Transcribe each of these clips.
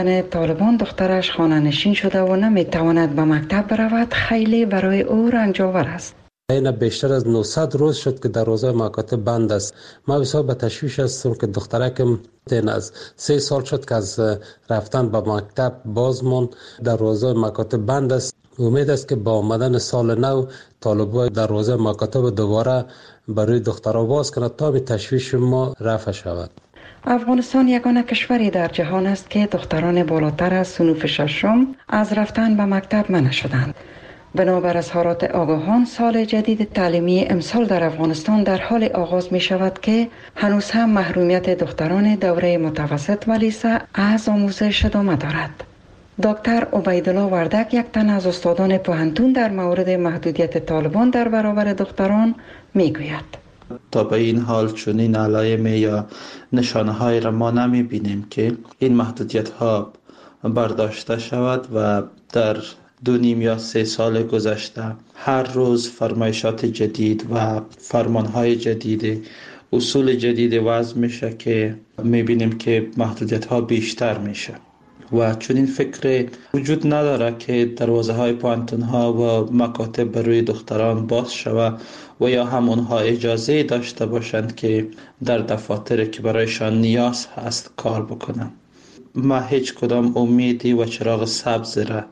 طالبان دخترش خانه نشین شده و نمیتواند به مکتب برود خیلی برای او رنجاور است. این بیشتر از 900 روز شد که دروازه مکاتب بند است. ما بسیار به تشویش هستم که دخترکم از 3 سال شد که از رفتن به مکتب بازمون دروازه مکاتب بند است. امید است که با آمدن سال نو طالبان دروازه مکاتب دوباره برای دخترها باز کنند تا به تشویش ما رفع شود. افغانستان یگانه کشوری در جهان است که دختران بالاتر از صنوف ششم از رفتن به مکتب منع شدند. بنابر اظهارات آگاهان، سال جدید تعلیمی امسال در افغانستان در حال آغاز می شود که هنوز هم محرومیت دختران دوره متوسط و لیسه از آموزش ادامه دارد. دکتر عبیدالله وردک، یک تن از استادان پوهنتون، در مورد محدودیت طالبان در برابر دختران می گوید: تا به این حال چنین علائم یا نشانه های را ما نمی بینیم که این محدودیت ها برداشته شود و در 2.5 یا 3 سال گذشته هر روز فرمایشات جدید و فرمانهای جدید، اصول جدید وضع میشه که میبینیم که محدودیت ها بیشتر میشه و چون این فکر وجود نداره که دروازه های پوهنتون ها و مکاتب برای دختران باز شود و یا هم اونها اجازه داشته باشند که در دفاتر که برایشان نیاز هست کار بکنند. ما هیچ کدام امیدی و چراغ سبز را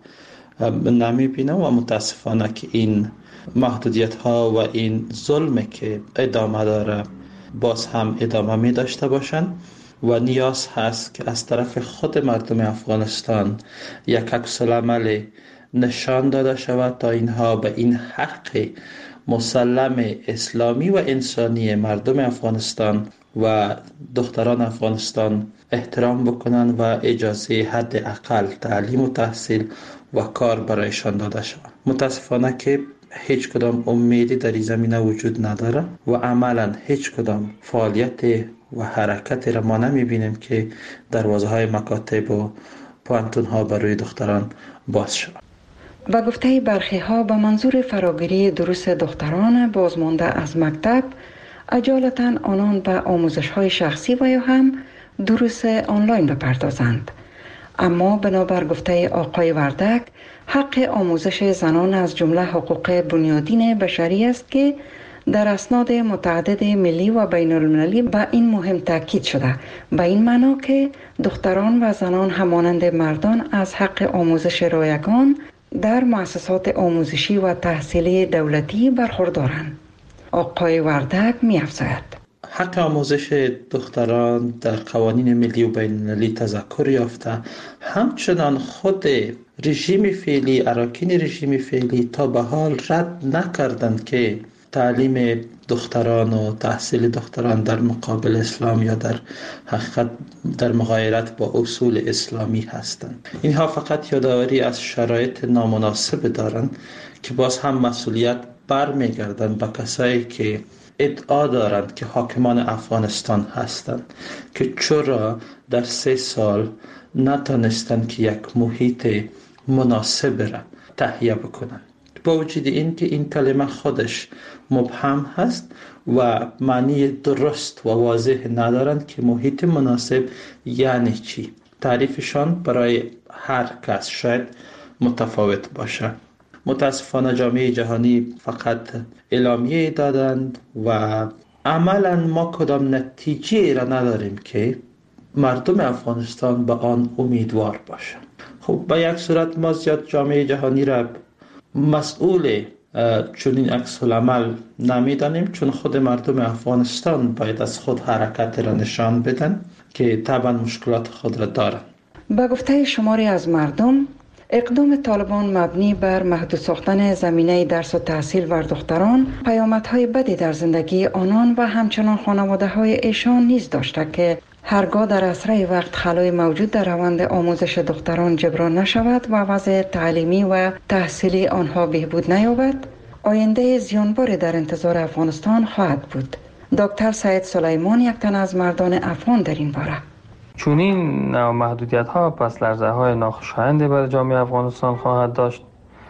نمی بینم و متاسفانه که این محدودیت ها و این ظلم که ادامه داره باز هم ادامه می داشته باشند و نیاز هست که از طرف خود مردم افغانستان یک عکس‌العمل نشان داده شود تا اینها به این حق مسلم اسلامی و انسانی مردم افغانستان و دختران افغانستان احترام بکنن و اجازه حداقل تعلیم و تحصیل و کار برایشان داده شود. متاسفانه که هیچ کدام امیدی در این زمینه وجود نداره و عملا هیچ کدام فعالیت و حرکت را ما نمیبینیم که دروازه های مکاتب و پوهنتون ها برای دختران باز شود. و گفته برخی ها به منظور فراگیری دروس دختران بازمانده از مکتب، اجالتا آنان به آموزش های شخصی و یا هم دروس آنلاین بپردازند. اما بنابر گفته آقای وردک، حق آموزش زنان از جمله حقوق بنیادین بشری است که در اسناد متعدد ملی و بین المللی به این مهم تاکید شده، به این معنا که دختران و زنان همانند مردان از حق آموزش رایگان در مؤسسات آموزشی و تحصیلی دولتی برخوردارند. آقای وردک می‌افزاید: حق آموزش دختران در قوانین ملی و بین المللی تذکر یافته، همچنان خود رژیم فعلی، اراکین رژیم فعلی تا به حال رد نکردند که تعلیم دختران و تحصیل دختران در مقابل اسلام یا در حقیقت در مغایرت با اصول اسلامی هستند. اینها فقط یادآوری از شرایط نامناسب دارند که باز هم مسئولیت برمیگردند به کسایی که ادعا دارند که حاکمان افغانستان هستند که چرا در 3 سال نتانستند که یک محیط مناسب را تهیه بکنند. با وجود این که این کلمه خودش مبهم هست و معنی درست و واضح ندارند که محیط مناسب یعنی چی. تعریفشان برای هر کس شاید متفاوت باشه. متاسفانه جامعه جهانی فقط اعلامیه دادند و عملا ما کدام نتیجه را نداریم که مردم افغانستان به آن امیدوار باشند. خب به یک صورت ما زیاد جامعه جهانی را مسئول چنین عکس العمل نمیدانیم، چون خود مردم افغانستان باید از خود حرکت را نشان بدن که طبعا مشکلات خود را دارند. به گفته شماری از مردم، اقدام طالبان مبنی بر محدود ساختن زمینه درس و تحصیل بر دختران پیامدهای بدی در زندگی آنان و همچنان خانواده‌های ایشان نیز داشته که هرگاه در اسرع وقت خلای موجود در روند آموزش دختران جبران نشود و وضع تعلیمی و تحصیلی آنها بهبود نیابد، آینده زیانباری در انتظار افغانستان خواهد بود. دکتر سعید سلیمان، یک تن از مردان افغان در این باره: چون این محدودیت ها پس لرزه های ناخوشایندی برای جامعه افغانستان خواهد داشت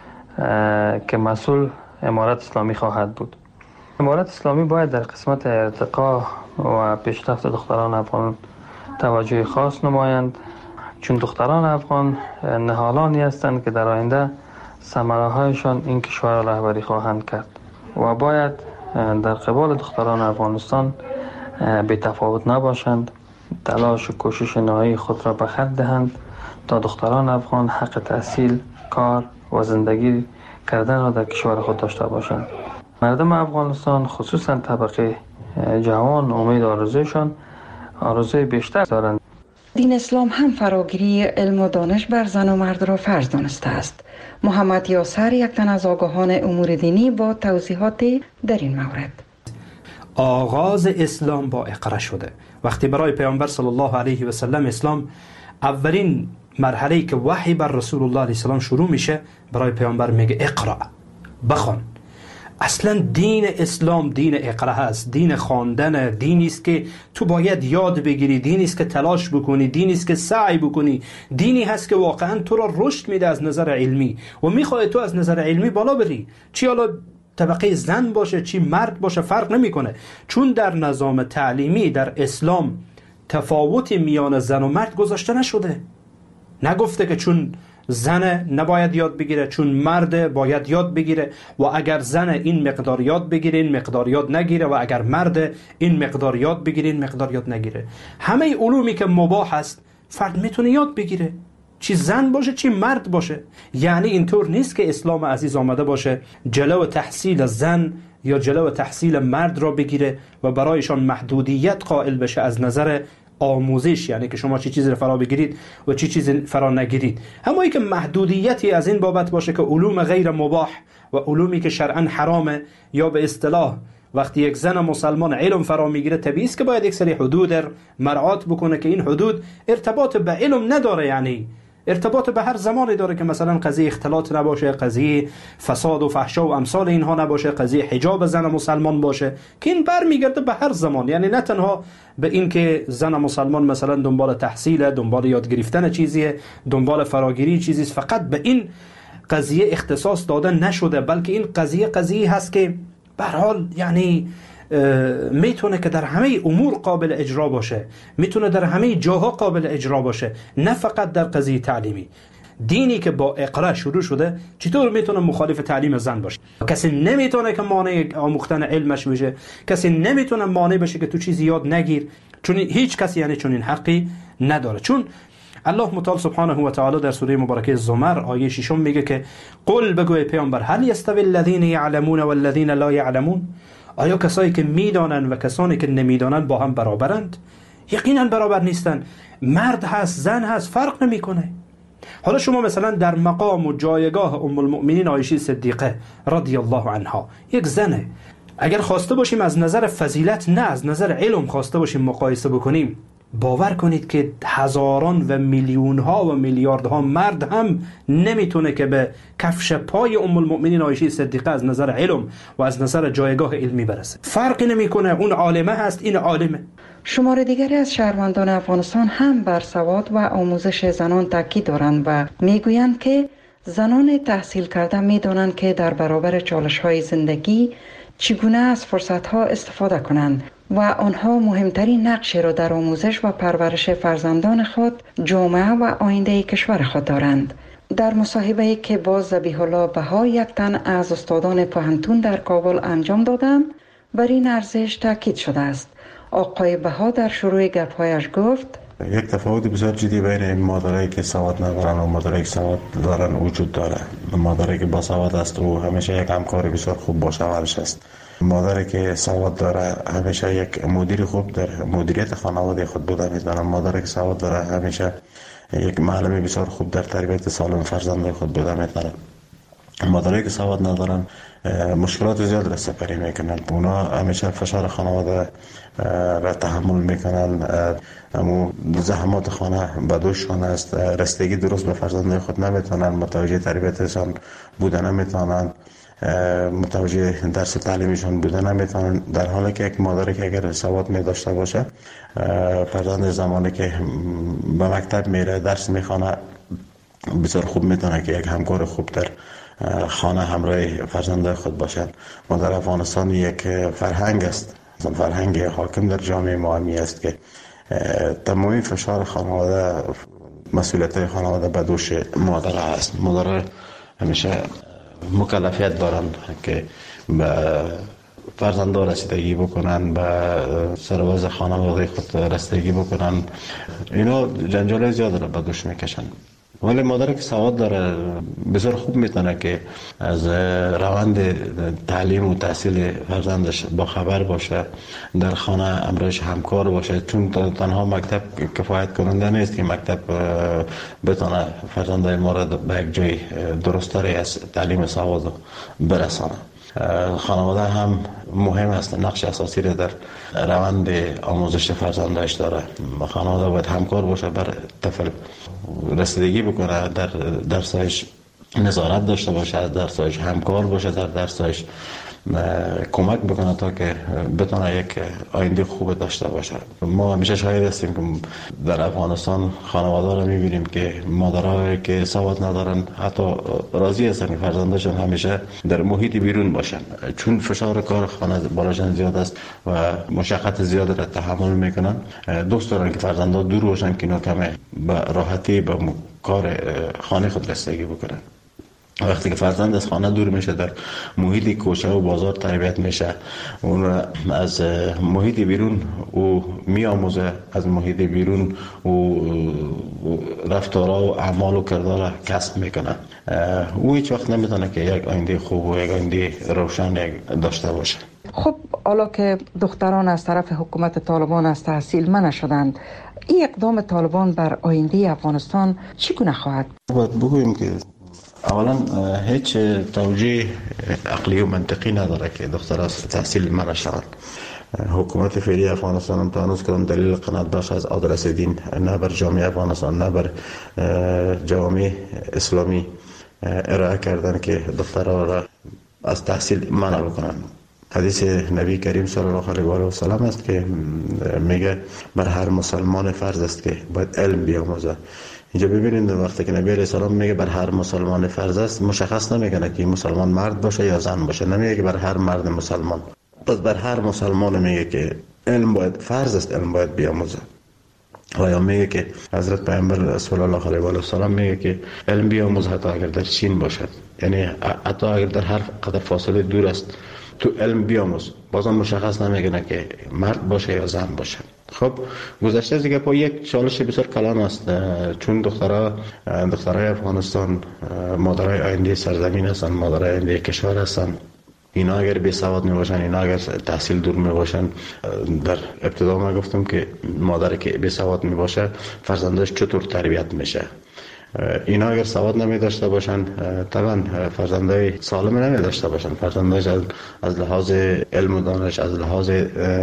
که مسئول امارت اسلامی خواهد بود. امارت اسلامی باید در قسمت ارتقا و پیشرفت دختران افغان توجه خاص نمایند چون دختران افغان نهالانی هستند که در آینده ثمرهایشان این کشور را رهبری خواهند کرد و باید در قبال دختران افغانستان بی تفاوت نباشند، تلاش و کوشش نهایی خود را به خرج دهند تا دختران افغان حق تحصیل، کار و زندگی کردن را در کشور خود داشته باشند. مردم افغانستان خصوصا طبقه جوان امید آرزوی بیشتر دارند. دین اسلام هم فراگیری علم و دانش بر زن و مرد را فرض دانسته است. محمد یاسر، یک تن از آگاهان امور دینی، با توضیحات در این مورد. آغاز اسلام با اقرا شده. وقتی برای پیامبر صلی الله علیه و سلم اسلام اولین مرحله که وحی بر رسول الله علیه السلام شروع میشه، برای پیامبر میگه اقرا، بخوان. اصلا دین اسلام دین اقرا هست، دین خواندن، دینی است که تو باید یاد بگیری، دینی است که تلاش بکنی، دینی است که سعی بکنی، دینی هست که واقعا تو را رشد میده از نظر علمی و میخواد تو از نظر علمی بالا بری. چی حالا طبقه زن باشه چی مرد باشه فرق نمیکنه، چون در نظام تعلیمی در اسلام تفاوتی میان زن و مرد گذاشته نشده. نگفته که چون زن نباید یاد بگیره، چون مرد باید یاد بگیره، و اگر زن این مقدار یاد بگیره این مقدار یاد نگیره، و اگر مرد این مقدار یاد بگیره این مقدار یاد نگیره. همه علومی که مباح است فرد میتونه یاد بگیره، چی زن باشه چی مرد باشه. یعنی اینطور نیست که اسلام عزیز آمده باشه جلو تحصیل زن یا جلو تحصیل مرد را بگیره و برایشان محدودیت قائل بشه از نظر آموزش، یعنی که شما چی چیزی فرا بگیرید و چی چیزی فرا نگیرید. اما ای که محدودیتی از این بابت باشه که علوم غیر مباح و علومی که شرعا حرامه، یا به اصطلاح وقتی یک زن مسلمان علم فرا میگیره طبیعی است که باید یک سری حدود مراعات بکنه که این حدود ارتباط به علم نداره، یعنی ارتباط به هر زمانی داره، که مثلا قضیه اختلاط نباشه، قضیه فساد و فحشا و امثال اینها نباشه، قضیه حجاب زن مسلمان باشه، که این برمیگرده به هر زمان. یعنی نه تنها به این که زن مسلمان مثلا دنبال تحصیل، دنبال یاد گرفتن چیزیه، دنبال فراگیری چیزی، فقط به این قضیه اختصاص داده نشده، بلکه این قضیه هست که به هر حال یعنی میتونه که در همه امور قابل اجرا باشه، میتونه در همه جاها قابل اجرا باشه، نه فقط در قضیه تعلیمی. دینی که با اقرا شروع شده چطور میتونه مخالف تعلیم زن باشه؟ کسی نمیتونه که مانع آموختن علمش بشه، کسی نمیتونه مانع بشه که تو چیزی یاد نگیر، چون هیچ کسی یعنی چون این حقی نداره. چون الله متعال سبحانه و تعالی در سوره مبارکه زمر آیه 6 میگه که قل بگو ای پیامبر هل یستوی الذین یعلمون والذین لا یعلمون، آیا کسایی که میدانند و کسانی که نمیدانند با هم برابرند؟ یقینا برابر نیستند. مرد هست زن هست فرق نمیکنه. حالا شما مثلا در مقام و جایگاه ام المؤمنین عایشه صدیقه رضی الله عنها، یک زنه، اگر خواسته باشیم از نظر فضیلت نه از نظر علم خواسته باشیم مقایسه بکنیم، باور کنید که هزاران و میلیون ها و میلیاردها مرد هم نمیتونه که به کفش پای ام المؤمنین عایشه صدیقه از نظر علم و از نظر جایگاه علمی برسه. فرقی نمیکنه، اون عالمه هست این عالمه. شمار دیگری از شهروندان افغانستان هم بر سواد و آموزش زنان تاکید دارند و میگویند که زنان تحصیل کرده میدانند که در برابر چالش‌های زندگی چگونه از فرصت‌ها استفاده کنند و آنها مهمترین نقش را در آموزش و پرورش فرزندان خود، جامعه و آینده کشور خود دارند. در مصاحبه‌ای که با ذبیح الله بها، یک تن از استادان پوهنتون در کابل انجام دادم، بر این ارزش تاکید شده است. آقای بها در شروع گپ‌هایش گفت یک تفاوت بسیار جدی بین این مادرایی که سواد ندارن و مادرایی که سواد دارن وجود داره. مادری که با سواد است و همیشه یک همکار بسیار خوب با شوهرش است. مادری که سواد داره همیشه یک مدیر خوب در مدیریت خانواده خود بوده میتونه. مادری که سواد داره همیشه یک معلم بسیار خوب در تربیت سالم فرزند خود بوده میتونه. مادری که سواد ندارن مشکلات زیاد را سپری میکنن. اونا همیشه فشار خانواده را تحمل میکنن، اما زحمات خانه به دوششان است، رسیدگی درست به فرزند خود نمیتونن، متوجه تربیتشان بودن نمیتونن، متوجه درس تعلیمیشان بودن نمیتونن. در حالی که یک مادری که اگر سواد می داشته باشه، فرزند زمانی که به مکتب میره درس میخونه بسیار خوب میتونه که یک همکار خوب در خانه همراه فرزند خود باشن. ما در افغانستان یک فرهنگ است، فرهنگ حاکم در جامعه ما همی است که تمامی فشار خانواده مسئولیت خانواده به دوش مادر است. مادر همیشه مکلفیت دارن که به فرزندان رسیدگی بکنن، به سروز خانواده خود رسیدگی بکنن. اینا جنجال زیاد را به دوش میکشن. ولی مادر که سواد داره بسیار خوب میتونه که از روند تعلیم و تحصیل فرزندش با خبر باشه، در خانه امرش همکار باشه، چون تنها مکتب کفایت کننده نیست که مکتب بتونه فرزندای ما را به یک جای درستری از تعلیم سواد برسانه. خانواده هم مهم است، نقش اساسی را در روند آموزش فرزندش داره. خانواده باید همکار باشه، بر طفل رسیدگی بکنه، در درسش نظارت داشته باشه، در درسش همکار باشه، در درسش کمک بکنه تا که بتونه یک آینده خوب داشته باشه. ما همیشه شاهد هستیم که در افغانستان خانواده رو میبینیم که مادرایی که سواد ندارن حتی راضی هستن که فرزندشون همیشه در محیط بیرون باشن، چون فشار کار خانه بالاشان زیاد است و مشقت زیاد را تحمل میکنن. دوست دارن که فرزندا دور باشن که اینا کمه به راحتی به کار خانه خود رسیدگی بکنن. وقتی که فرزند از خانه دور میشه، در محیط کوچه و بازار تربیت میشه، اون از محیط بیرون او میآموزه، از محیط بیرون او رفتارها و اعمال و کردار کسب میکنه. او هیچ وقت نمیتونه که یک آینده خوب و یک آینده روشن داشته باشه. خب حالا که دختران از طرف حکومت طالبان از تحصیل منع شدند، این اقدام طالبان بر آینده افغانستان چگونه خواهد؟ باید بگوییم که اولا هیچ توجیه عقلی و منطقی نداره که دختر از تحصیل منع شوند. حکومت فعلی افغانستان هم تا هنوز کدام دلیل قناعت بخش از آدرس دین نه بر جامعه افغانستان نه بر جامعه اسلامی ارائه کردن که دخترها را از تحصیل منع بکنن. حدیث نبی کریم صلی الله علیه و سلم است که میگه بر هر مسلمان فرض است که باید علم بیاموزه. اینجا ببینید وقتی که نبی علیه السلام میگه بر هر مسلمان فرض است، مشخص نمیکنه که مسلمان مرد باشه یا زن باشه، نمیگه که بر هر مرد مسلمان، پس بر هر مسلمان میگه که علم باید فرض است، علم باید بیاموزه. و یا میگه که حضرت پیامبر صلی الله علیه و سلم میگه که علم بیاموز حتی اگر در چین باشد، یعنی حتی اگر در هر قدر فاصله دور است تو علم بیاموز. بازم مشخص نمیکنه که مرد باشه یا زن باشه. خب گذشته از دیگه با یک چالش بسیار کلان است، چون دخترای افغانستان مادرای آینده سرزمین هستند، مادرای آینده کشور هستند. اینا اگر بی سواد می باشن، اینا اگر تحصیل دور می باشن، در ابتدا ما گفتم که مادر که بی سواد می باشه فرزندش چطور تربیت میشه. اینا اگر سواد نمی داشته باشن طبعا فرزندای سالم نمی داشته باشن، فرزندش از لحاظ علم و دانش، از لحاظ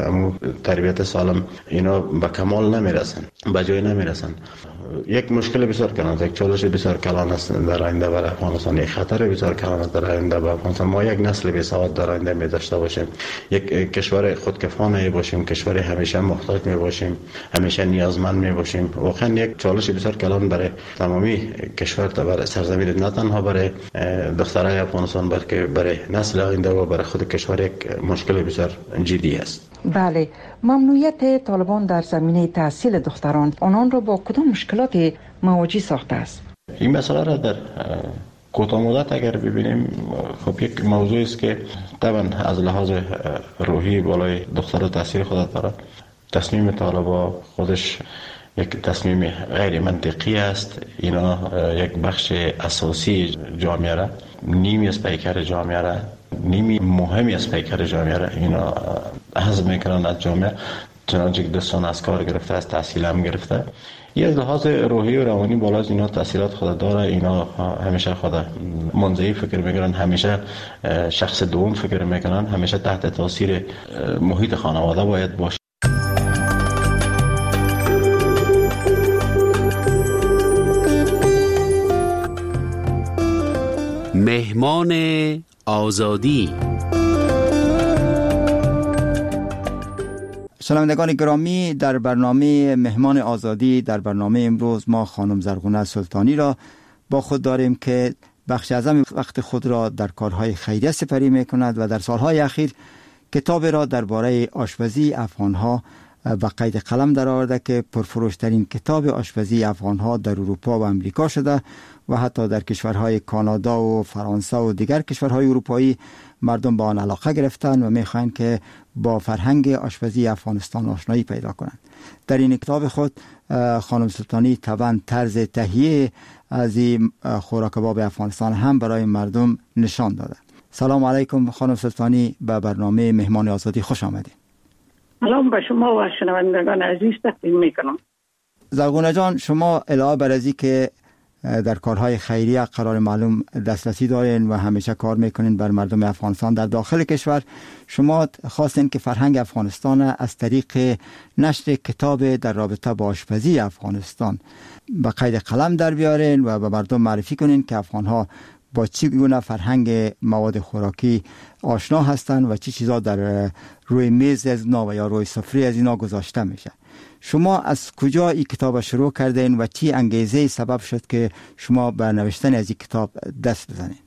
تربیت سالم اینا به کمال نمی رسن، به جای نمی رسن. یک مشکل بسیار کلان است، یک چالش بسیار کلان است در آینده برای افغانستان، یک خطر بسیار کلان است در آینده برای افغانستان. ما یک نسل بی سواد در آینده می داشته باشیم، یک کشور خودکفا باشیم، کشور همیشه محتاج می باشیم، همیشه نیازمند می باشیم. واقعا یک چالش بسیار کلان برای تمامی کشور، برای سرزمین، نه تنها برای دخترای افغانستان بلکه برای نسل آینده و برای خود کشور یک مشکل بسیار جدی است. بله، ممنوعیت طالبان در زمینه تحصیل دختران آنان را با کدام مشکلات مواجه ساخته است؟ این مسئله را در کوتاه مدت اگر ببینیم، خب یک موضوع است که طبعا از لحاظ روحی بالای دختر تاثیر خود داره. تصمیم طالبان خودش یک تصمیم غیر منطقی است. اینا یک بخش اساسی جامعه را، نیمی از پیکر جامعه را، نیمی مهمی از پیکر جامعه را اینا حذف میکنن از جامعه، چنانچه که دستان از کار گرفته، از تحصیل هم گرفته. یه از لحاظ روحی و روانی بالا از اینا تاثیرات خود داره. اینا همیشه خود منزوی فکر میکنن، همیشه شخص دوم فکر میکنن، همیشه تحت تاثیر محیط خانواده باید باشه. مهمان آزادی. شنوندگان گرامی، در برنامه مهمان آزادی در برنامه امروز ما خانم زرغونه سلطانی را با خود داریم که بخش اعظم وقت خود را در کارهای خیریه سپری می کند و در سالهای اخیر کتاب را درباره آشپزی افغانها به قید قلم در آورده که پرفروشترین کتاب آشپزی افغانها در اروپا و امریکا شده و حتی در کشورهای کانادا و فرانسه و دیگر کشورهای اروپایی مردم با آن علاقه گرفتن و میخواین که با فرهنگ آشپزی افغانستان آشنایی پیدا کنند. در این کتاب خود خانم سلطانی طبعا طرز تهیه از این خوراک کباب افغانستان هم برای مردم نشان داده. سلام علیکم خانم سلطانی، به برنامه مهمان آزادی خوش آمدید. سلام به شما و شنوندگان عزیز تقدیم میکنم. زرغونه جان، شما علاوه بر از که در کارهای خیریه قرار معلوم دسترسی دارین و همیشه کار میکنین بر مردم افغانستان در داخل کشور، شما خواستین که فرهنگ افغانستان از طریق نشر کتاب در رابطه با آشپزی افغانستان به قید قلم در بیارین و به مردم معرفی کنین که افغانها با چی گونه فرهنگ مواد خوراکی آشنا هستند و چی چیزا در روی میز از اینا و یا روی سفره از اینا گذاشته میشه. شما از کجا این کتاب شروع کردین و چی انگیزه سبب شد که شما به نوشتن از این کتاب دست بزنین؟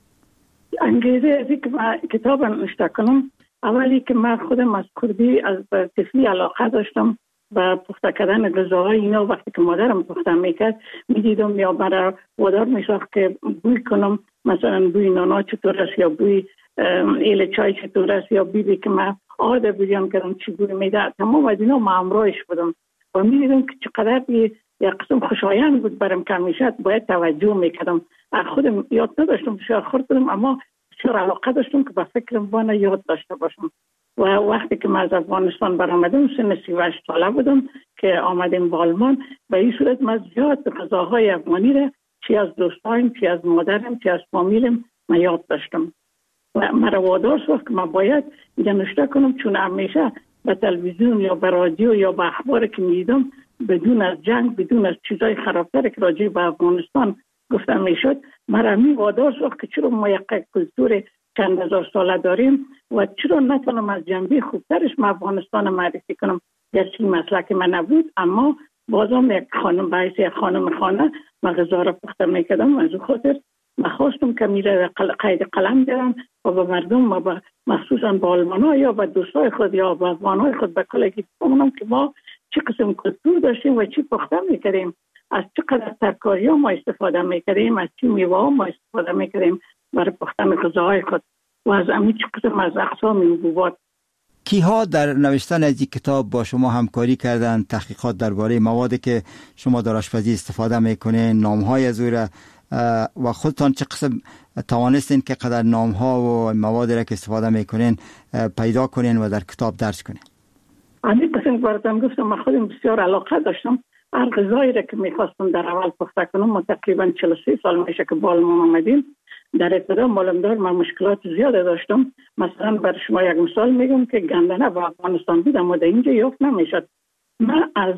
انگیزه از این که من کتاب نوشته کنم، اولی که من خودم از کردی از طفلی علاقه داشتم و پخته کردن غذاهای اینا. وقتی که مادرم پخته میکرد میدیدم یا برای وادار میساخت که بوی کنم، مثلا بوی نانا چطور است یا بوی ایل چای چطور است یا بیبی که من آده بودیم کردم چی بوی میده. تمام از اینا من همراهش بودم و میدیدم که چقدر یک قسم خوشایند بود برم که همیشه باید توجه میکردم. خودم یاد نداشتم بسیار خورد بودم، اما بسیار علاقه داشتم که به فکرم بانه یاد داشته باشم. و وقتی که من از افغانستان برآمدم سن 38 ساله بودم که آمدیم به آلمان. به این صورت من زیاد غذاهای افغانی را چی از دوستایم، چی از مادرم، چی از فامیلم من یاد داشتم. و مرا وادار ساخت که من باید نوشته کنم، چون همیشه به تلویزیون یا به رادیو یا به اخبار که میدیدم بدون از جنگ، بدون از چیزای خرابتر که راجع به افغانستان گفته میشد، مرا می وادار ساخت که چرا ما یک کلتور چند هزار ساله داریم و چرا نتونم از جنبه خوبترش من افغانستان معرفی کنم. گرچه مسلک من نبود، اما بازم یک خانم به حیث خانم خانه من غذا را پخته میکردم. از اون خاطر من خواستم که میره قید قلم دارم و به مردم و مخصوصا به آلمان‌ها یا به دوستای خود یا به افغان‌های خود به کلگی بگم که ما چه قسم کلتور داشتیم و چی پخته میکردیم، از چقدر ترکاری ها ما استفاده میکردیم، از چی میوه ها ما استفاده میکردیم برای پختن غذاهای خود و از همین چه قسم از اقسام حبوبات. کیها در نوشتن از این کتاب با شما همکاری کردن؟ تحقیقات درباره موادی که شما در آشپزی استفاده میکنین، نامهای از او و خودتان چه قسم توانستین که قدر نامها و موادی را که استفاده میکنین پیدا کنین و در کتاب درج کنین؟ همین قسم براتون گفتم من خودم بسیار علاقه داشتم. هر غذایی را که میخواستم در اول پخته کنم، ما تقریبا 43 سال میشه که با آلمان آمدیم. در ابتدا معلومدار من مشکلات زیاده داشتم. مثلا برای شما یک مثال میگم که گندنه با افغانستان بودم و در اینجا یافت نمیشد. من از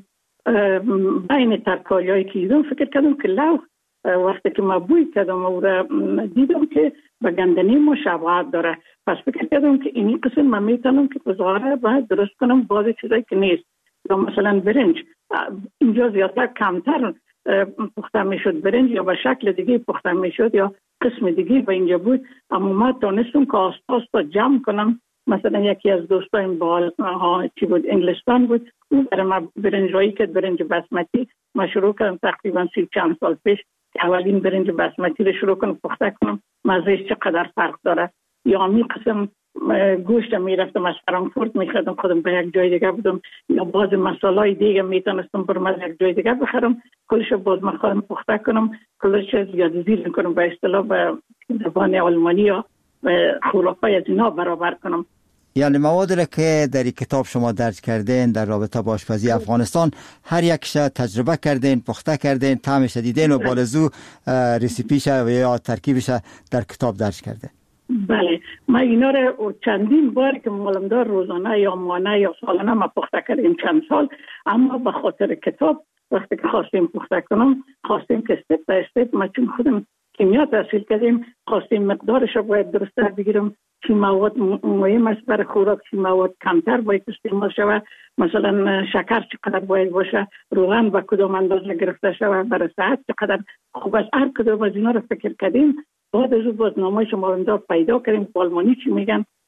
بین ترکاریایی که دیدم فکر کردم که لوح، وقتی که من بوی کردم و دیدم که به گندنه ما شباهت داره، پس فکر کردم که اینی قسم من میتونم که غذا باید درست کنم بعض چیزایی که نیست. یا مثلا برنج اینجا زیادتر کمتر پخته میشد، برنج یا به شکل دیگه پخته میشد یا قسم دیگه به اینجا بود، اما من تونستم که آستا جمع کنم. مثلا یکی از دوستایم با چی بود انگلستان بود، اون برای من برنج رایی که برنج بسمتی من شروع کردم تقریبا 30 چند سال پیش که اولین برنج بسمتی رو شروع کنم پخته کنم، مزهش چقدر فرق داره. یا می قسم گوشت میرفتم از فرانکفورت میخردم خودم به یک جای دیگه بودم، یا باز مسالای دیگه میتونستم برم از یک جای دیگه بخرم، کلش باز من خودم پخته کنم، کلش زیادزیر کنم به اصطلاح به زبان آلمانی یا خوراکای از اینا برابر کنم. یعنی موادی را که در این کتاب شما درج کردین در رابطه با آشپزی افغانستان هر یکش تجربه کردین، پخته کردین، طعمش دیدین و بالزو رسیپیش یا ترکیبش در کتاب درج کردین؟ بله، من اینا رو چندین بار که معلومدار روزانه یا ماهانه یا سالانه ما پخته کردیم چند سال، اما به خاطر کتاب وقتی که خواستیم پخته کنم خواستیم که استپ به استپ ما چون خودم کیمیا تحصیل کردیم خواستیم مقدارش رو باید درست بگیرم، چی مواد مهم است برای خوراک، چی مواد کمتر باید استعمال شود، مثلا شکر چقدر باید باشه، روغن به کدام اندازه گرفته شود، برای صحت چقدر خوب است. هر کدام از اینا رو فکر کردیم. بعد از اون باز نامه شما رو پیدا کردیم، آلمانی چی میگن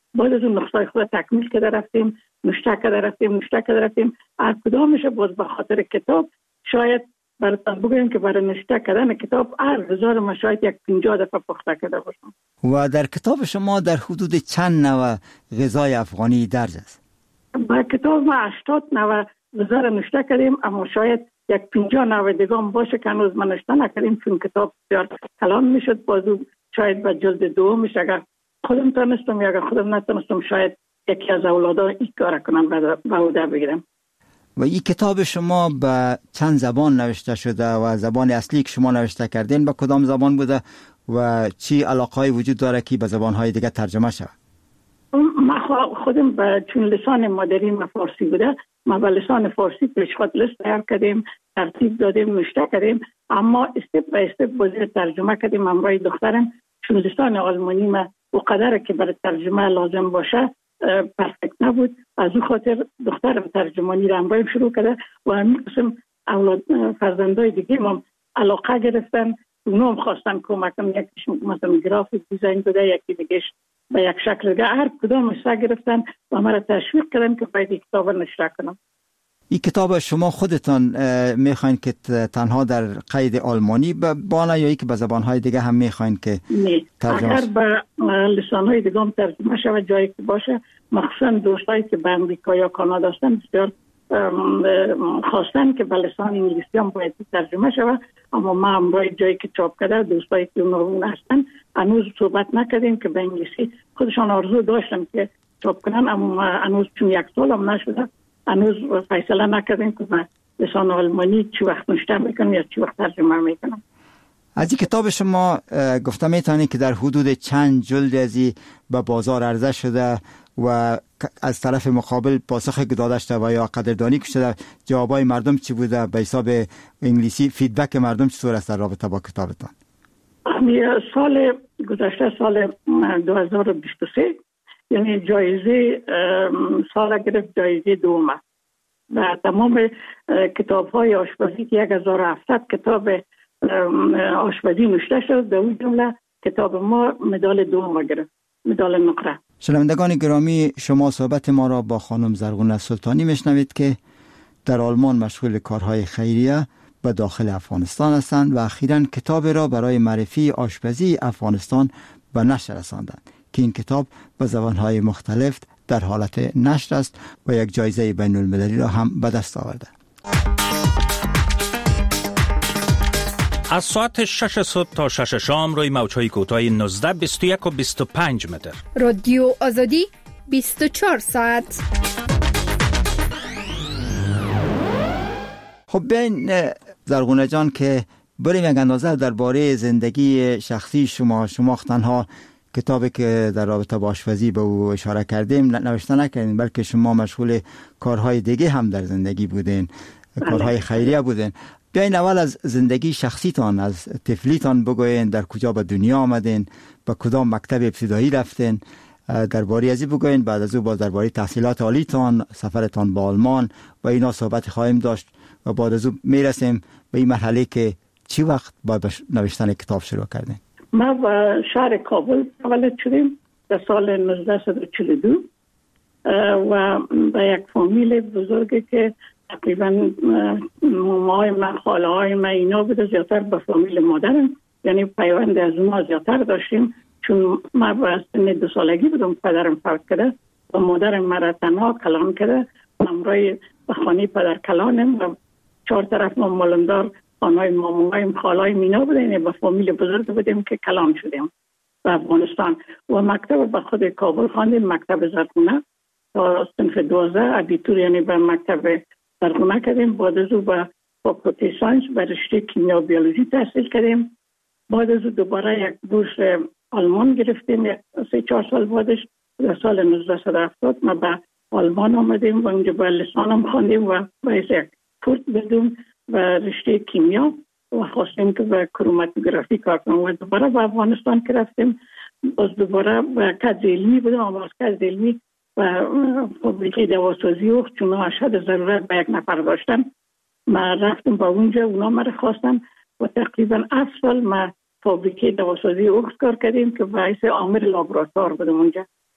بعد از اون نقطه خود تکمیل کرده رفتیم، نوشته کرده رفتیم. هر کدامش باز به خاطر کتاب شاید براتون بگویم که برای نوشته کردن کتاب هر هزار ما شاید یک 50 دفعه پخته کرده باشم. و در کتاب شما در حدود چند نوع غذای افغانی درج است؟ با کتاب ما 80 نوع غذا را نوشته کردیم، اما شاید یک 50 نوع دیگه هم باشه که هنوز ما نوشته نکردیم چون کتاب بسیار کلان میشد. بازو شاید به جلد دومش اگر خودم تونستم یا اگر خودم نتونستم شاید یکی از اولادا این کار کنم به عهده بگیرم. و این کتاب شما به چند زبان نوشته شده و زبان اصلی که شما نوشته کردین به کدام زبان بوده و چی علاقه‌ای وجود داره که به زبان‌های دیگه ترجمه شود؟ ما خودم به چون لسان مادری ما فارسی بوده، ما به لسان فارسی پیشخط لیست تیار کردیم، ترتیب دادیم، نوشته کردیم، اما استپ به استپ بازی ترجمه کردیم. همراه دخترم چون لسان آلمانی ما اونقدر که برای ترجمه لازم باشه پرفکت نبود، از اون خاطر دخترم ترجمانی را همراهیم شروع کرده و همین قسم اولاد فرزندای دیگه هم علاقه گرفتن، اونا هم خواستن کمکم، یکیش مثلا گرافیک دیزاین بوده، یکی دیگهش به یک شکل دیگه، هر کدام سعی گرفتن و مرا تشویق کردن که باید این کتاب نشر کنم. این کتاب شما خودتان میخواین که تنها در قید آلمانی بانه یا ای که به زبانهای دیگه هم میخواین که ترجمه؟ اگر به لسانهای دیگه هم ترجمه شود جایی که باشه، مخصوصا دوستایی که به امریکا یا کانادا هستن بسیار خواستن که به لسان انگلیسی هم باید ترجمه شود، اما ما هم جایی که چاپ کرده دوستایی که اون هستن هنوز صحبت نکردیم که به انگلیسی خودشان آرزو داشتن که چاپ کنن، اما هنوز چون یک سال هم نشده هنوز فیصله نکردیم که به لسان آلمانی چی وقت نوشته میکنم یا چی وقت ترجمه میکنم. از این کتاب شما گفته میتونید که در حدود چند جلد ازی به بازار عرضه شده و از طرف مقابل پاسخ داده شده و یا قدردانی شده؟ جوابای مردم چی بوده؟ به حساب انگلیسی فیدبک مردم چطور است در رابطه با کتابتان؟ سال گذشته سال 2023 یعنی جایزه سال گرفت، جایزه دوم و تمام کتاب‌های آشپزی که 1700 کتاب آشپزی نوشته شد، در اون جمله کتاب ما مدال دوم گرفت، مدال نقره. شنوندگان گرامی، شما صحبت ما را با خانم زرغونه سلطانی میشنوید که در آلمان مشغول کارهای خیریه به داخل افغانستان هستند و اخیراً کتاب را برای معرفی آشپزی افغانستان به نشر رساندند که این کتاب به زبانهای مختلف در حالت نشر است و یک جایزه بین المللی را هم به دست آورده. از ساعت 6 صبح تا 6 شام روی موج‌های کوتاه 19، 21 و 25 متر. رادیو آزادی 24 ساعت. خب بین زرغونه جان که بریم یک اندازه درباره زندگی شخصی شما تنها کتابی که در رابطه با آشپزی به او اشاره کردیم نوشته نکردین، بلکه شما مشغول کارهای دیگه هم در زندگی بودین، کارهای خیریه بودین. بیاین اول از زندگی شخصیتان، از طفلیتان بگوین، در کجا به دنیا آمدین، به کدام مکتب ابتدایی رفتین، درباره ازی بگوین. بعد از او باز درباره تحصیلات عالیتان، سفرتان به آلمان و اینا صحبت خواهیم داشت و بعد از او میرسیم به این مرحله که چی وقت با نوشتن کتاب شروع کردین. ما به شهر کابل تولد شدیم در سال 1942 و به یک فامیل بزرگی که تقریبا ماماهای من، خاله های من اینا بوده، زیادتر به فامیل مادرم، یعنی پیوند از ما زیادتر داشتیم. چون ما به سن 2 سالگی بودم پدرم فوت کرده و مادرم مرا تنها کلان کرده، همراه به خانه پدر کلانم و 4 طرف ما مالندار خانه‌های ماماهایم، خاله‌های مینا بوده، یعنی به فامیل بزرگ بودیم که کلان شدیم به افغانستان. و مکتب به خود کابل خواندیم، مکتب زرغونه تا صنف 12 ابیتور، یعنی به مکتب زرغونه کردیم. بعد از او به فاکولته ساینس به رشته کیمیا و بیولوژی تحصیل کردیم. بعد از او دوباره یک بورس آلمان گرفتیم 3-4 سال بعدش. در سال 1970 ما به آلمان آمدیم و اونجا به لسانم خواندیم و باعث یک کورس بدیم و رشته کیمیا و خواستیم که به کروماتوگرافی کار کنم و دوباره به افغانستان که رفتیم. باز دوباره به کد علمی بودم، اما از کد علمی و فابریکه دواسازی اوخت، چون اشد ضرورت به یک نفر داشتن، ما رفتم با اونجا، اونا مرا خواستن و تقریبا 7 سال ما فابریکه دواسازی اوخت کار کردیم که باعث عامل لابراتوار بودم اونجا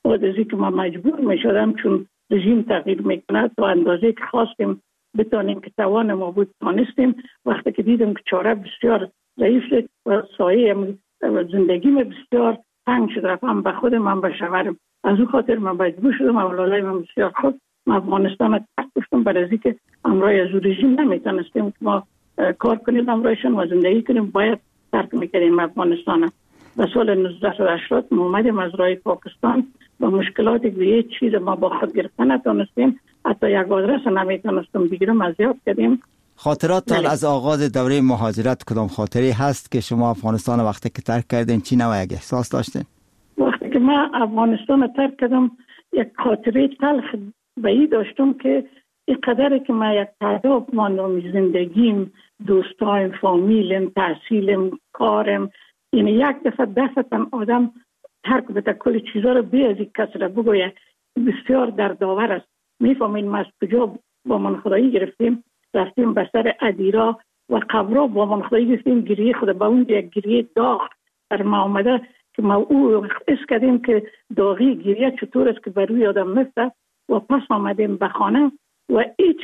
بعد از اینکه ما مجبور میشدم چون رژیم تغییر میکنه تا اندازه که خواستیم بتانیم که توان ما بود تانستیم. وقتی که دیدم که چاره بسیار ضعیف شد و سایه زندگیم بسیار تنگ شد، رفتم به خودم، من به شوهرم. از اون خاطر من مجبور شدم اولادای من بسیار خوب ما افغانستان ترک گفتم، برای از اینکه امروی از رژیم نمیتونستیم که ما کار کنیم امرویشون و زندگی کنیم، باید ترک میکردیم افغانستان. و سال 1980 ما اومدیم از راه پاکستان با مشکلاتی که یه چیز ما با خود گرفتن نتونستیم، حتی یک آدرس نمیتونستم بگیرم، اذیت کردیم. خاطراتتان از آغاز دوره مهاجرت کدام خاطری هست که شما افغانستان وقتی که ترک کردین چی نوع یک احساس داشتین؟ وقتی که من افغانستان ترک کردم یک خاطره تلخ به این داشتم که این قدری که من یک تعداد ماندم، زندگیم، دوستایم، فامیلم، تحصیلم، کارم، یعنی یک دفعه آدم ترک بده کل چیزا رو بی از این کس را بگویه، بسیار دردآور است. میفهمین ما از کجا با من خدایی گرفتیم، رفتیم به سر ادیرا و قبرا با من خدایی گرفتیم، گریه خود با اون یک گریه داغ در ما آمده که ما او حس کردیم که داغی گریه چطور است که بر روی آدم میفته. و پس آمدیم به خانه و هیچ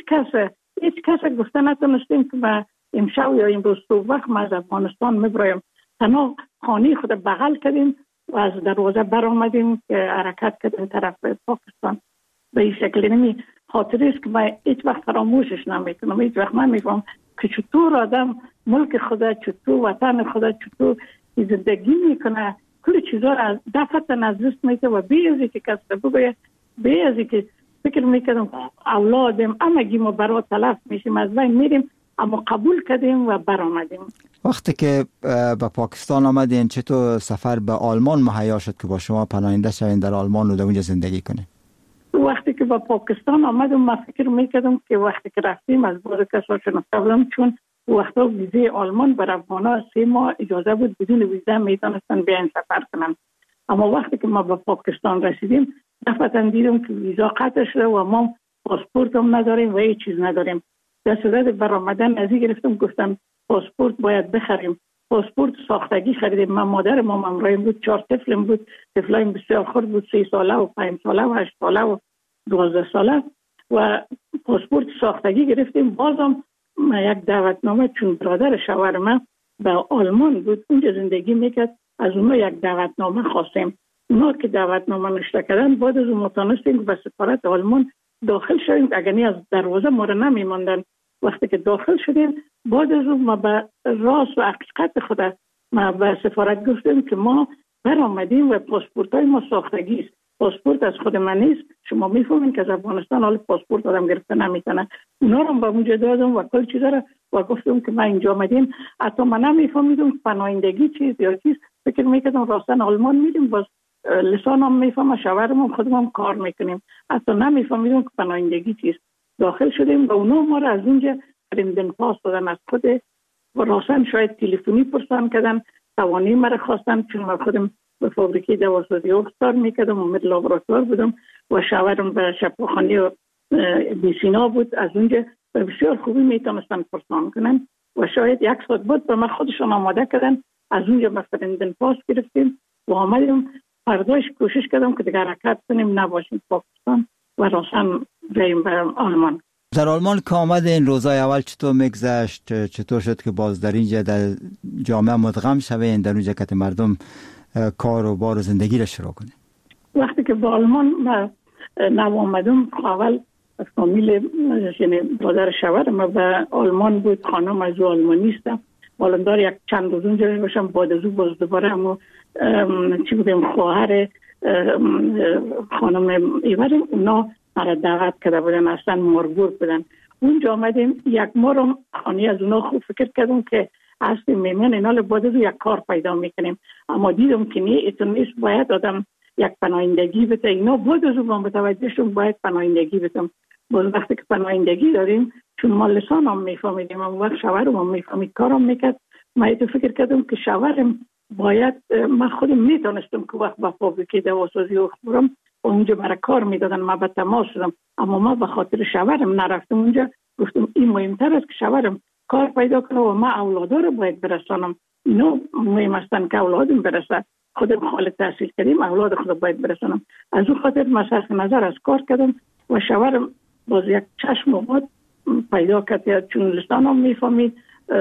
کس گفته نتونستیم که ما امشب یا امروز تو وقت ما از افغانستان میبرایم. تنها خانه خود بغل کردیم و از دروازه بر آمدیم که حرکت کردیم طرف پاکستان. به این شکل نمی خاطره است که من هیچ وقت فراموشش نمیکنم. هیچ وقت من میفهم که چطور آدم ملک خدا، چطور وطن خدا، چطور زندگی میکنه، کل چیزا را دفعتا از دست میده و بی از اینکه کس بگویه، بی از اینکه فکر میکردم اولادم همگی ما برای تلف میشیم، از بین میریم، اما قبول کردیم و برآمدیم. وقتی که به پاکستان آمدین چطور سفر به آلمان مهیا شد که با شما پناهنده شوین در آلمان و در اونجا زندگی کنین؟ وقتی که به پاکستان آمدم من فکر میکردم که وقتی که رفتیم از بعض کسا شناخته بودم، چون وقتا ویزه آلمان بر افغانا 3 ماه اجازه بود، بدون ویزه میتونستن بیان سفر کنن. اما وقتی که ما به پاکستان رسیدیم دفعتا دیدم که ویزا قطع شده و ما پاسپورت هم نداریم و هیچ چیز نداریم. در صورت برآمدن از این گرفتم، گفتم پاسپورت باید بخریم. پاسپورت ساختگی خریدیم. من مادر ما همراهم بود، 4 طفلم بود، طفلایم بسیار خرد بود، 3 ساله و 5 ساله و 8 ساله و 12 ساله و پاسپورت ساختگی گرفتیم. بازم یک دعوتنامه، چون برادر شوهر من به آلمان بود اونجا زندگی میکرد، از اونها یک دعوتنامه خواستیم. اونا که دعوتنامه نشته کردن، بعد از اون متونستیم به سفارت آلمان داخل شدیم، اگر نه از دروازه ما را نمیماندن. وقتی که داخل شدیم بعد از اون ما به راست و حقیقت خود ما به سفارت گفتیم که ما برآمدیم و پاسپورت های ما ساختگی است، پاسپورت از خود من نیست. شما میفهمین که از افغانستان حال پاسپورت آدم گرفته نمیتونه. اونا رو به اونجا دادم و کل چیزا رو و گفتم که ما اینجا آمدیم. حتی من نمیفهمیدم پناهندگی چیست یا چیست، فکر میکردم راستن آلمان میریم، باز لسانم میفهمم، شوهرم خودم کار میکنیم، حتی نمیفهمیدم که پناهندگی چیست. داخل شدیم و اونا ما رو از اونجا فرندن پاس دادن از خود و راستن شاید تلفنی پرسان کردن، توانی مرا خواستن، چون من خودم به فابریکه دواسازی کار میکردم و من لابراتوار بودم و شوهرم به شفاخانه بیسینا بود، از اونجا به بسیار خوبی میتونستن پرسان کنن و شاید 1 ساعت بود به من خودشون آماده کردن. از اونجا به فرندن پاس گرفتیم و آمدیم. فرداش کوشش کردم که دیگر حرکت کنیم، نباشیم پاکستان و راستن بریم به آلمان. در آلمان که آمدین روزای اول چطور میگذشت؟ چطور شد که باز در اینجا در جامعه مدغم شوین، در اونجا که مردم کار و بار و زندگی را شروع کنین؟ وقتی که به آلمان نو آمدم، اول فامیل یعنی برادر شوهر ما به آلمان بود، خانم از آلمانی است، والدار یک چند روز اونجا باشم، بعد از او باز دوباره همو چی بودیم خواهر خانم ایورم اونا مرا دعوت کرده بودن، اصلا مرگور بودن. اونجا آمدیم 1 ماه خانه از اونا خوب فکر کردم که اصلا میمن اینا بعد از یک کار پیدا میکنیم، اما دیدم که نه ایتون نیست، باید آدم یک پناهندگی بده. اینا بعد از اون متوجه شدم باید پناهندگی بدم. باز وقتی که پناهندگی داریم، چون ما لسان هم میفهمیدیم، اما وقت شوهرم هم میفهمید، کارم میکرد، ما ایتون فکر کردم که شوهرم باید، من خودم میتونستم که وقت با فابریکه دواسازی برم اونجا برای کار میدادن، ما به تماس شدم، اما ما به خاطر شوهرم نرفتم اونجا. گفتم این مهمتر است که شوهرم کار پیدا کنه و ما اولادا رو باید برسانم، اینو مهم استن که اولادم برسه. خودم حال تحصیل کردیم اولاد خود باید برسانم. از اون خاطر من صرف نظر از کار کردم و شوهرم باز یک چشم آمد پیدا کرد، چون لسانم میفهمید،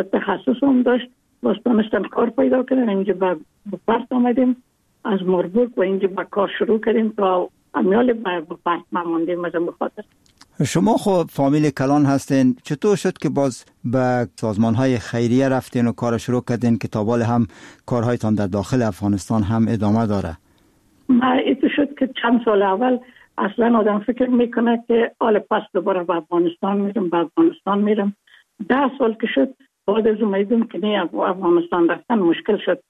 تخصصم داشت، باز تونستم کار پیدا کردم. اینجا به پرت آمدیم از ماربورگ و اینجا به کار شروع کردیم تا امیال به پرت ماندیم. از بخاطر شما خب فامیل کلان هستین، چطور شد که باز به سازمان‌های خیریه رفتین و کار شروع کردین که تا بالا هم کارهایتان در داخل افغانستان هم ادامه داره؟ ما ایتو شد که چند سال اول اصلا آدم فکر میکنه که آل پس دوباره به افغانستان میرم. 10 سال که شد بعد از اومدیم که نه افغانستان رفتن مشکل شد.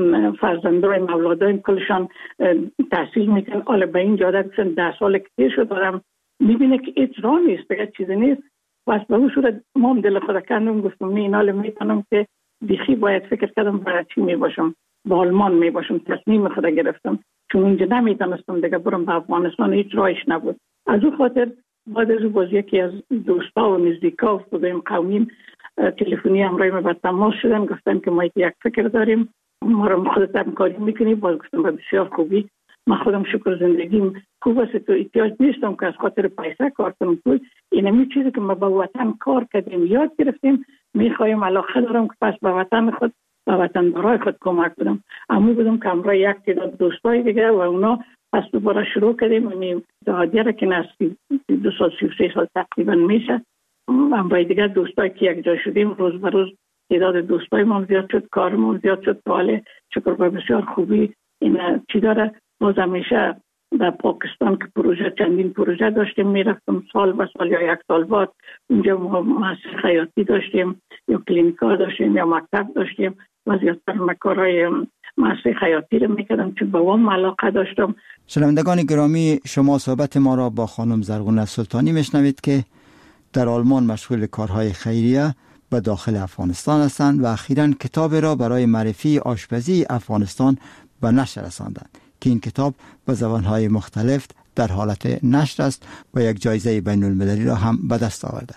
فرزندای اولادایم کلشان تحصیل میکنن، آل به این جاده بشن. 10 سال که تیر شد آدم میبینه که ایت راه نیست، دیگه چیزی نیست. بس به اون صورت ما هم دل خود کندم، گفتم نه اینال میتونم که بیخی باید فکر کردم برای چی میباشم، با آلمان میباشم. تصمیم خود گرفتم چون اونجا نمیتونستم دیگه برم به افغانستان، هیچ راهش نبود. از اون خاطر بعد از باز یکی از دوستا و نزدیکا و خودم قومیم تلفنی همراه ما به تماس شدن، گفتن که ما یک فکر داریم، ما رو خودت همکاری میکنی. باز گفتم بسیار خوبی، من خودم شکر زندگیم خوب است، تو احتیاج نیستم که از خاطر پیسه کار کنم. پول اینمی چیزی که ما با وطن کار کردیم یاد گرفتیم، میخوایم علاقه دارم که پس به وطن خود، به وطن برای خود کمک کنم. اما بودم که همراه یک تعداد دوستای دیگه و اونا پس دوباره شروع کردیم. این دادیره که نسلی 2 سال 33 سال تقریبا میشه. همراه دیگه دوستای که یک جا شدیم، روز به روز تعداد دوستای ما زیاد شد، کارمون زیاد شد. حالا شکر به بسیار خوبی این چی داره. باز همیشه در پاکستان که پروژه، چندین پروژه داشتیم، میرفتم سال به سال یا 1 سال بعد اونجا مؤسسه خیاطی داشتیم یا کلینیکا داشتیم یا مکتب داشتیم و زیادتر مکارهای مؤسسه خیاطی رو میکردم چون به اون علاقه داشتم. شنوندگان گرامی، شما صحبت ما را با خانم زرغونه سلطانی میشنوید که در آلمان مشغول کارهای خیریه به داخل افغانستان هستند و اخیراً کتاب را برای معرفی آشپزی افغانستان به نشر رساندند که این کتاب به زبانهای مختلف در حالت نشر است و یک جایزه بین المللی را هم به دست آورده.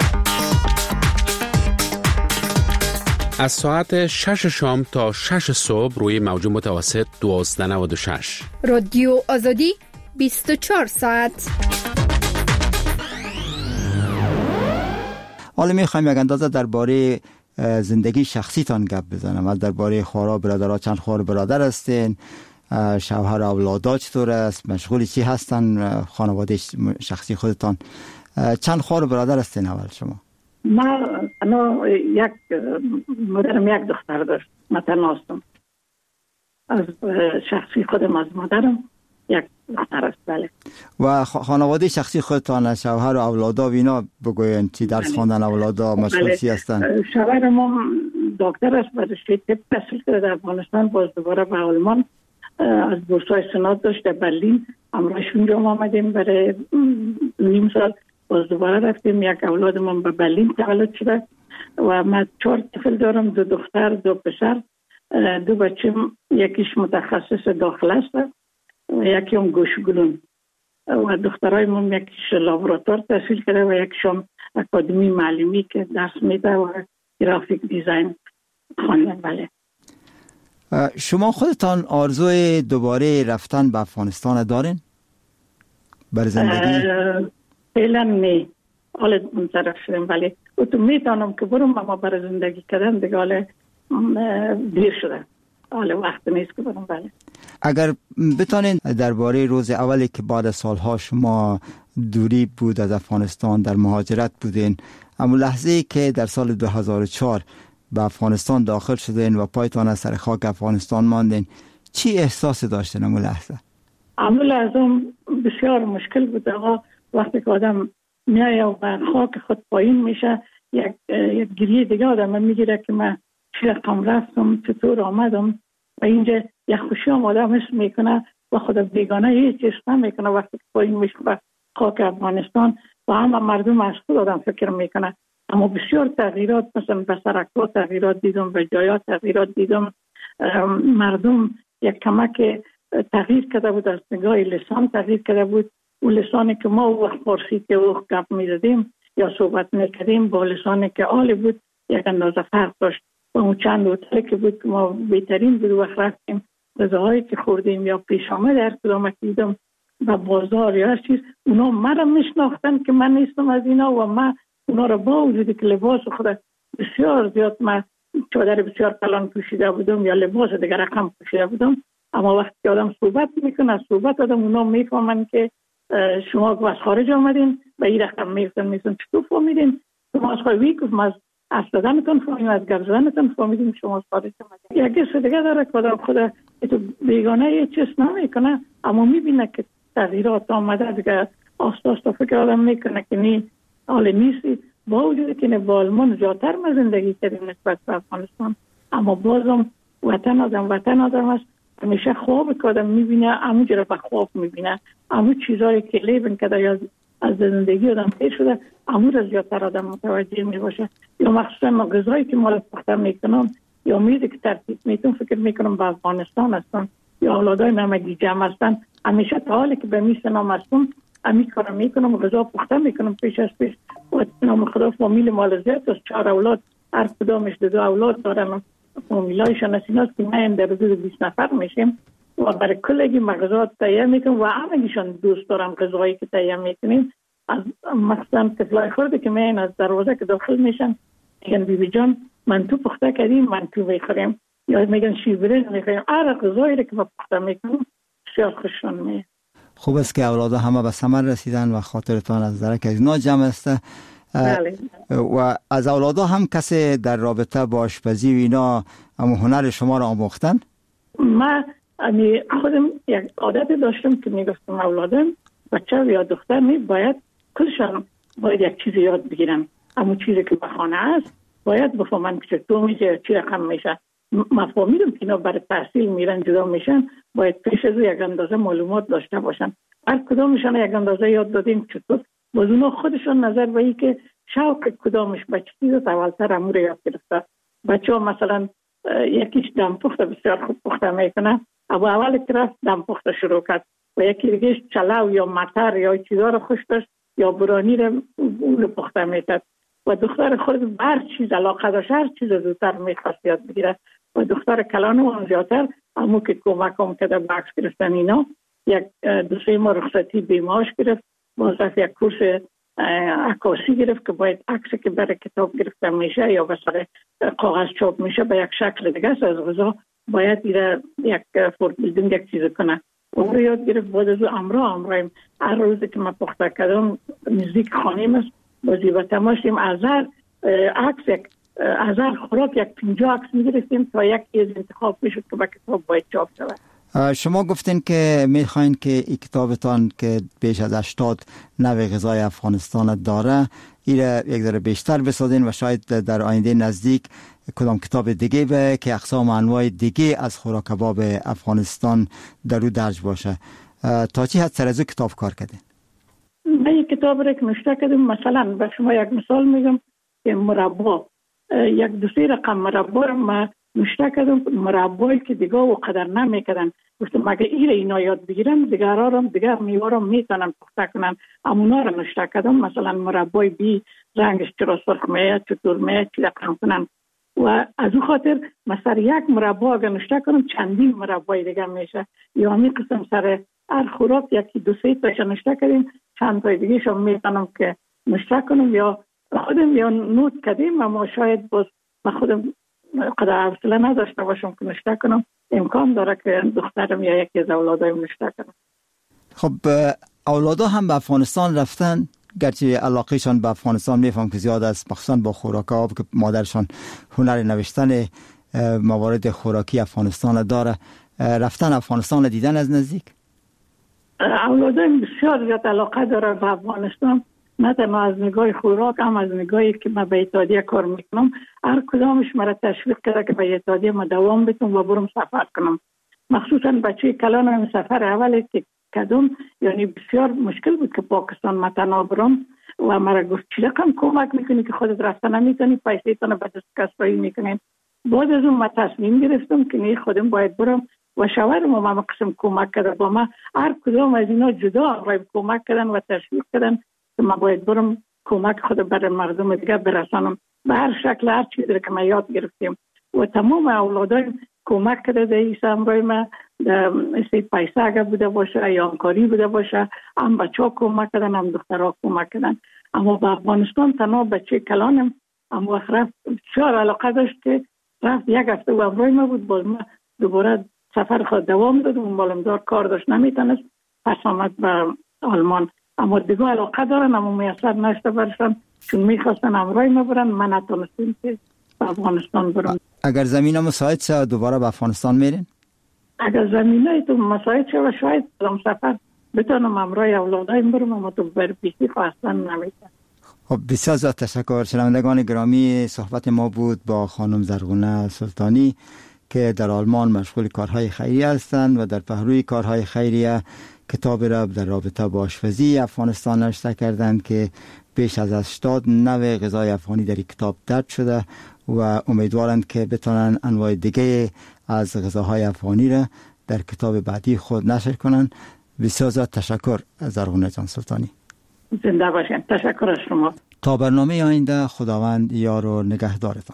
از ساعت 6 شام تا 6 صبح روی موج متوسط 1296 رادیو آزادی 24 ساعت. حالا میخوایم یک اندازه درباره زندگی شخصیتان گپ بزنم و درباره خورا برادرها. چند خور برادر هستین؟ شوهر و اولادا چطور است؟ مشغول چی هستن؟ خانواده شخصی خودتان چند خور برادر هستین اول شما؟ انا یک مادرم یک دختر داشت، من تنها هستم. از شخصی خودم از مادرم یک دختر است. بله. و خانواده شخصی خودتان، شوهر و اولادا و اینا بگوین چی درس خواندن اولادا، مشغول چی هستن؟ شوهرم دکتر است، بعد طب تحصیل کرده در افغانستان، باز دوباره به آلمان از بورسای سنات داشت در برلین. همراهش اونجا آمدیم برای نیم سال، باز دوباره رفتیم. یک اولاد من به برلین تولد شده و من 4 طفل دارم، 2 دختر 2 پسر. 2 بچه‌م یکیش متخصص داخل است و یکی هم گوشگلون و دخترای من یکیش لابراتوار تحصیل کرده و یکیشم اکادمی معلمی که درس میده و گرافیک دیزاین خواندن. بله. شما خودتان آرزوی دوباره رفتن به افغانستان دارین؟ بر زندگی؟ فعلا نه. حالا اون طرف شدیم، ولی تو میتونم که برم، اما برای زندگی کردن دیگه حالا دیر شده، حالا وقت نیست که برم. بله. اگر بتانین درباره روز اولی که بعد از سالها شما دوری بود از افغانستان، در مهاجرت بودین، اما لحظه‌ای که در سال 2004 به افغانستان داخل شدین و پایتان از سر خاک افغانستان ماندین، چی احساسی داشتین اون لحظه؟ اون لحظه بسیار مشکل بود. آقا وقتی که آدم میایه و به خاک خود پایین میشه، یک گریه دیگه آدم میگیره که من چی رقم رفتم، چطور آمدم و اینجا یک خوشی هم آدم حس میکنه و خود بیگانه هیچ چیز نمیکنه وقتی که پایین میشه به خاک افغانستان و همه مردم از خود آدم فکر میکنه. اما بسیار تغییرات، مثلا به سرک‌ها تغییرات دیدم، به جایات تغییرات دیدم. مردم یک کمک تغییر کرده بود، از نگاه لسان تغییر کرده بود. اون لسانی که ما وقت فارسی که وقت گپ می‌زدیم یا صحبت می‌کردیم با لسانی که عالی بود یک اندازه فرق داشت. و اون چند هتل که بود که ما بهترین بود وقت رفتیم غذاهایی که خوردیم یا پیش آمد هر کدام دیدم و بازار یا هر چیز، اونا مرا میشناختن که من نیستم از اینا و من اونا را با وجودی که لباس خود بسیار زیاد، من چادر بسیار کلان پوشیده بودم یا لباس دیگر رقم پوشیده بودم، اما وقتی که آدم صحبت میکنه آدم اونا میفهمن که شما از خارج آمدین و این رقم میفتن چطور فهمیدین؟ شما از خواهی گفتم از اصدادنتون فهمیدیم، از گپ زدنتون فهمیدیم شما از خارج آمدین. یک قصه دیگه داره که آدم خود بیگانه یه چیز نمیکنه اما میبینه که تغییرات آمده دیگه، آستا فکر آدم میکنه که نی حال نیستی. با وجودی که با آلمان زیادتر ما زندگی کردیم نسبت به افغانستان، اما بازم وطن آدم است. همیشه خواب که آدم میبینه همونجا را به خواب میبینه، همون چیزایی که لیبن کده یا از زندگی آدم پیر شده همون را زیادتر آدم متوجه میباشه. یا مخصوصا غذایی که مال پخته میکنم یا میزی که ترتیب میتون فکر میکنم به افغانستان هستن یا اولادای نمگی جمع هستن. همیشه تا حالی که به میسه نام هستم امی کارم میکنم و غذا پخته میکنم پیش از پیش و نام خدا فامیل مال زیاد از 4 اولاد، هر کدامش 2 اولاد دارن، فامیلایشان از ایناست که من در حدود 20 نفر میشیم و برای کلگی مغازات تهیه میکنم و همگیشان دوست دارم غذایی که تهیه میکنیم. از مثلا طفلای خورده که من از دروازه که داخل میشن میگن بیبی جان منتو پخته کردیم منتو میخوریم یا میگن شیرینی میخوریم. هر غذایی که ما پخته میکنم بسیار خوششون میاد. خوب است که اولادا همه به ثمر رسیدن و خاطرتان از درک از اینا جمع است. و از اولادا هم کسی در رابطه با آشپزی و اینا هم هنر شما را آموختن؟ من خودم یک عادت داشتم که میگفتم اولادم بچه یا دختر باید کلشان باید یک چیز یاد بگیرن، اما چیزی که به خانه است باید بفهمن که چطور میشه چی رقم میشه. مفاهیدم که اینا برای تحصیل میرن جدا میشن باید پیش از یک اندازه معلومات داشته باشن. هر کدامشان یک اندازه یاد دادیم چطور باز اونا خودشان نظر به این که شوق کدامش بچه چیز اولتر امور یاد گرفته. بچه ها مثلا یکیش دم پخته بسیار خوب پخته میکنه، اول که رفت دم پخته شروع کرد و یکی دیگهش چلاو یا مطر یا چیزا رو خوش داشت یا برانی رو اون پخته میکرد و دختر خود هر چیز علاقه داشت، هر چیز زودتر میخواست یاد بگیره و دختر کلانو هم زیادتر همون که کمک هم کده به عکس گرفتن اینا. یک 2-3 ماه رخصتی بیماش گرفت، باز یک کورس عکاسی گرفت که باید عکسی که برای کتاب گرفته میشه یا بسر کاغذ چاپ میشه به یک شکل دیگه از غذا باید یک فورد بیلدینگ یک چیز کنه. اون رو یاد گرفت. بعد از امرایم هر روزی که من پخته کردم نزدیک خانیم است بازی و تماشیم از هر خوراک یک 50 عکس میگرفتیم تا یک از انتخاب میشد که به کتاب باید چاپ شود. شما گفتین که میخواین که این کتابتان که بیش از 80 نوع غذای افغانستان داره این یک ذره بیشتر بسازین و شاید در آینده نزدیک کدام کتاب دیگه به که اقسام انواع دیگه از خوراک کباب افغانستان در او درج باشه. تا چی حد سر از کتاب کار کردین؟ من یک کتاب را که نوشته کردم، مثلا به شما یک مثال میگم که مربا، یک 2-3 رقم مربا را من نوشته کردم، مربایی که دیگه و قدر نمیکردن. گفتم مگه اینا یاد بگیرن دیگر میوه را میتونن پخته کنن، امونا را نوشته کردم. مثلا مربای بی رنگش چرا سرخ میاد، چطور میاد، چی رقم کنن. و از اون خاطر مثلا یک مربا اگر نوشته کنم چندین مربای دیگه میشه. یا همین قسم سر هر خوراک یکی 2-3 تاش نوشته کردیم، چند تای دیگه شو میتونم که نوشته کنم یا خودم یا نوت کردیم، اما شاید باز با خودم قدر حوصله نداشته باشم که نوشته کنم. امکان داره که دخترم یا یکی از اولادایم نوشته کنم. خب اولادا هم به افغانستان رفتن، گرچه علاقهشان به افغانستان میفهم که زیاد است، مخصوصا با خوراک آب که مادرشان هنر نوشتن موارد خوراکی افغانستان داره. رفتن افغانستان دیدن از نزدیک؟ اولادایم بسیار زیاد علاقه داره به افغانستان، نه تنها از نگاه خوراک هم از نگاهی که من به اتحادیه کار میکنم. هر کدامش مرا تشویق کرده که به اتحادیه ما دوام بدم و برم سفر کنم. مخصوصا بچه کلانم سفر اولی که کردم یعنی بسیار مشکل بود که پاکستان متنا برم و مرا گفت چی رقم کمک میکنی که خودت رفتن نمیتونی، پیسه تانو به دست کسایی میکنین. بعد از اون من تصمیم گرفتم که نه خودم باید برم و شوهرم هم قسم کمک کرده با من. هر کدام از اینا جدا کمک کردن و تشویق کردن که من باید برم کمک خود برای مردم دیگه برسانم به هر شکل، هر چیزی که من یاد گرفتیم. و تمام اولادایم کمک کرده در این امرای من پیسه اگه بوده باشه یا همکاری بوده باشه، هم بچه‌ها کمک کردن هم دخترها کمک کردن. اما به افغانستان تنها بچه کلانم اما وقت رفت بسیار علاقه داشت که رفت یک هفته و همراه ما بود. باز ما دوباره سفر خود دوام داد و معلمدار کار داشت نمیتونست، پس آمد به آلمان. اما دیگه علاقه دارن اما میسر نشده برشن چون میخواستن همراه ما برن. من نتونستیم که به افغانستان برم. اگر زمین مساعد شد دوباره به افغانستان میرین؟ اگر زمینه تو مساعد شد شاید برم سفر بتونم همراه اولادایم برم، اما تو بر بیشی خواستن نمیتونم. خب بسیار زیاد تشکر. شنوندگان گرامی، صحبت ما بود با خانم زرغونه سلطانی که در آلمان مشغول کارهای خیریه هستند و در پهلوی کارهای خیریه کتاب را در رابطه با آشپزی افغانستان نوشته کردند که بیش از 80 نوع غذای افغانی در این کتاب درج شده و امیدوارند که بتونن انواع دیگه از غذاهای افغانی را در کتاب بعدی خود نشر کنند. بسیار زیاد تشکر زرغونه جان سلطانی. زنده باشین. تشکر از شما. تا برنامه آینده خداوند یار و نگهدارتان.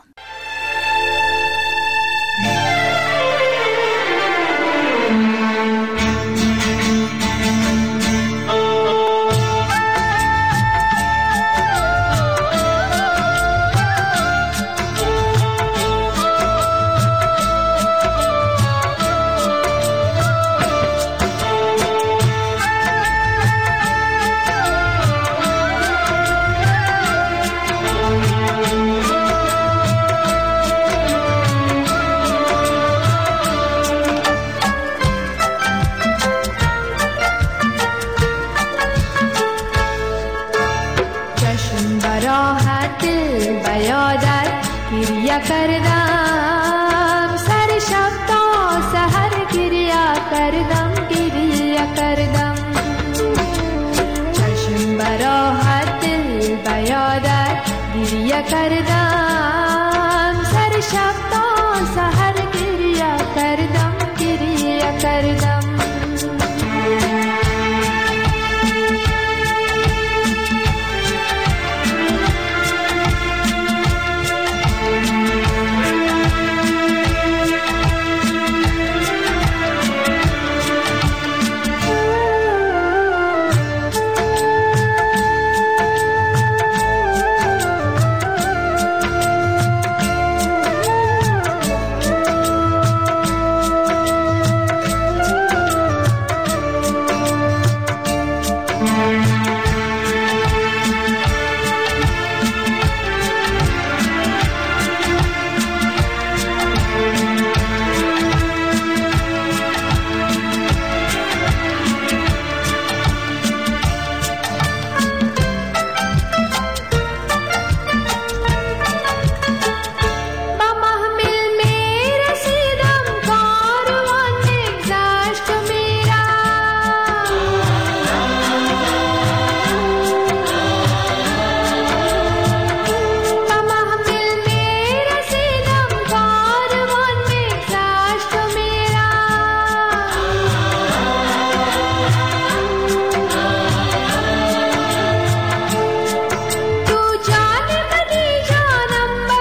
کردم سر شب تا سحر گریه کردم چشم براحت دل بیادت گریه کردم سر شب تا سحر گریه کردم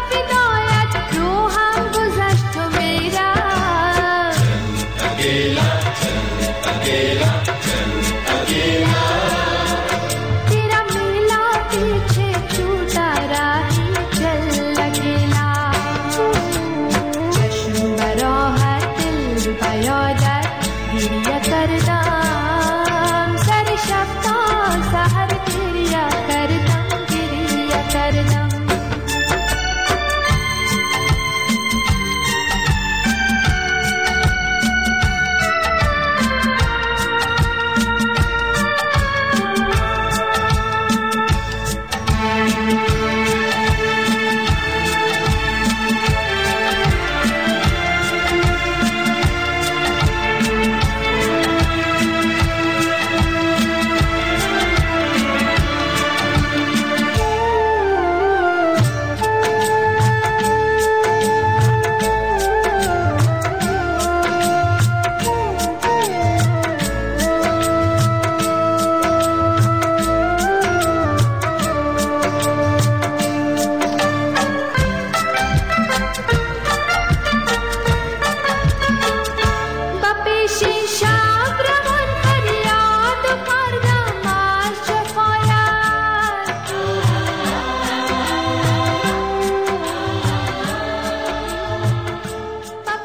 Ela